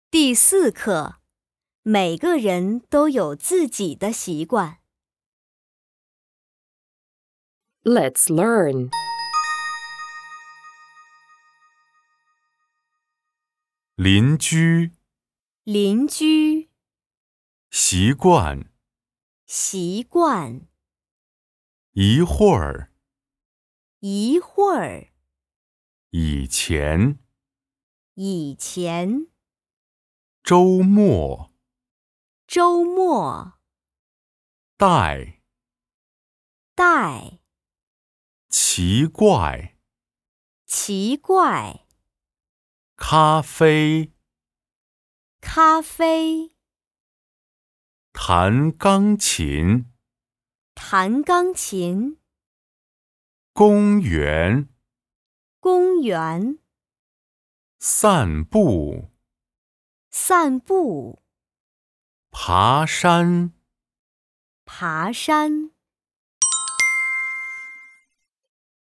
第4课，每个人都有自己的习惯。 Let's learn. 邻居， 邻居， 习惯， 习惯， 一会儿， 一会儿， 以前， 以前， 周末， 周末， 带， 带， 奇怪， 奇怪， 咖啡， 咖啡， 弹钢琴， 弹钢琴， 公园， 公园， 散步， 散步， 爬山。 爬山。